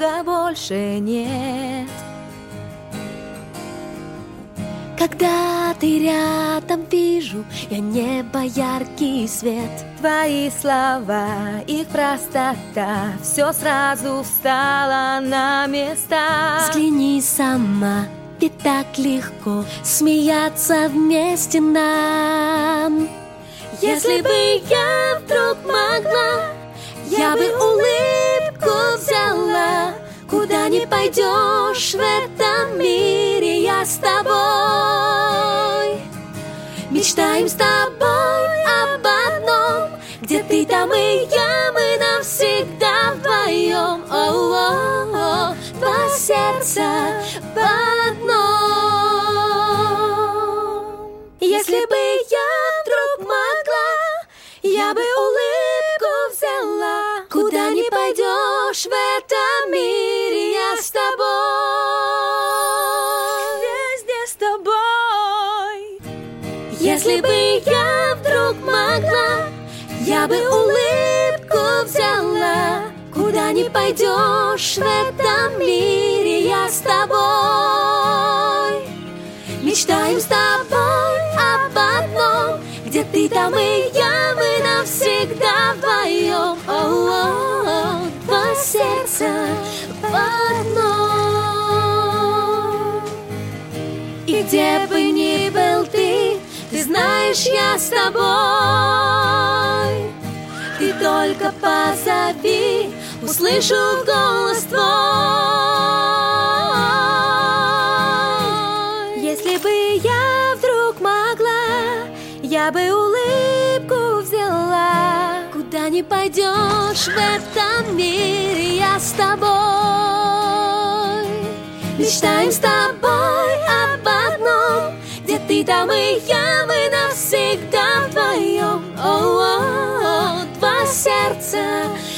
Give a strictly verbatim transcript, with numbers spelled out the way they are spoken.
тебя больше нет. Когда ты рядом, вижу я небо, яркий свет. Твои слова, их простота, все сразу встало на места. Взгляни сама, ведь так легко смеяться вместе нам. Если бы я вдруг могла, я бы улыбку взяла. Куда ни пойдешь в этом мире, я с тобой. Мечтаем с тобой об одном, где ты, там и я, мы навсегда вдвоем. О-о-о, два сердца в одном. Если бы я вдруг могла, я бы улыбку взяла. Куда ни пойдешь в этом мире, я с тобой. Везде с тобой. Если бы я вдруг могла, я бы улыбку взяла. Куда ни пойдешь в этом мире, я с тобой. Мечтаем с тобой об одном, где ты, там и я, мы навсегда вдвоем. О-о-о, два сердца в одном. И где бы ни был ты, ты знаешь, я с тобой. Ты только позови, услышу голос твой. Если бы я вдруг могла, я бы улыбку взяла. Куда ни пойдешь в этом мире, я с тобой. Мечтаем с тобой об одном, где ты, там и я, мы навсегда вдвоем. О-о-о, два сердца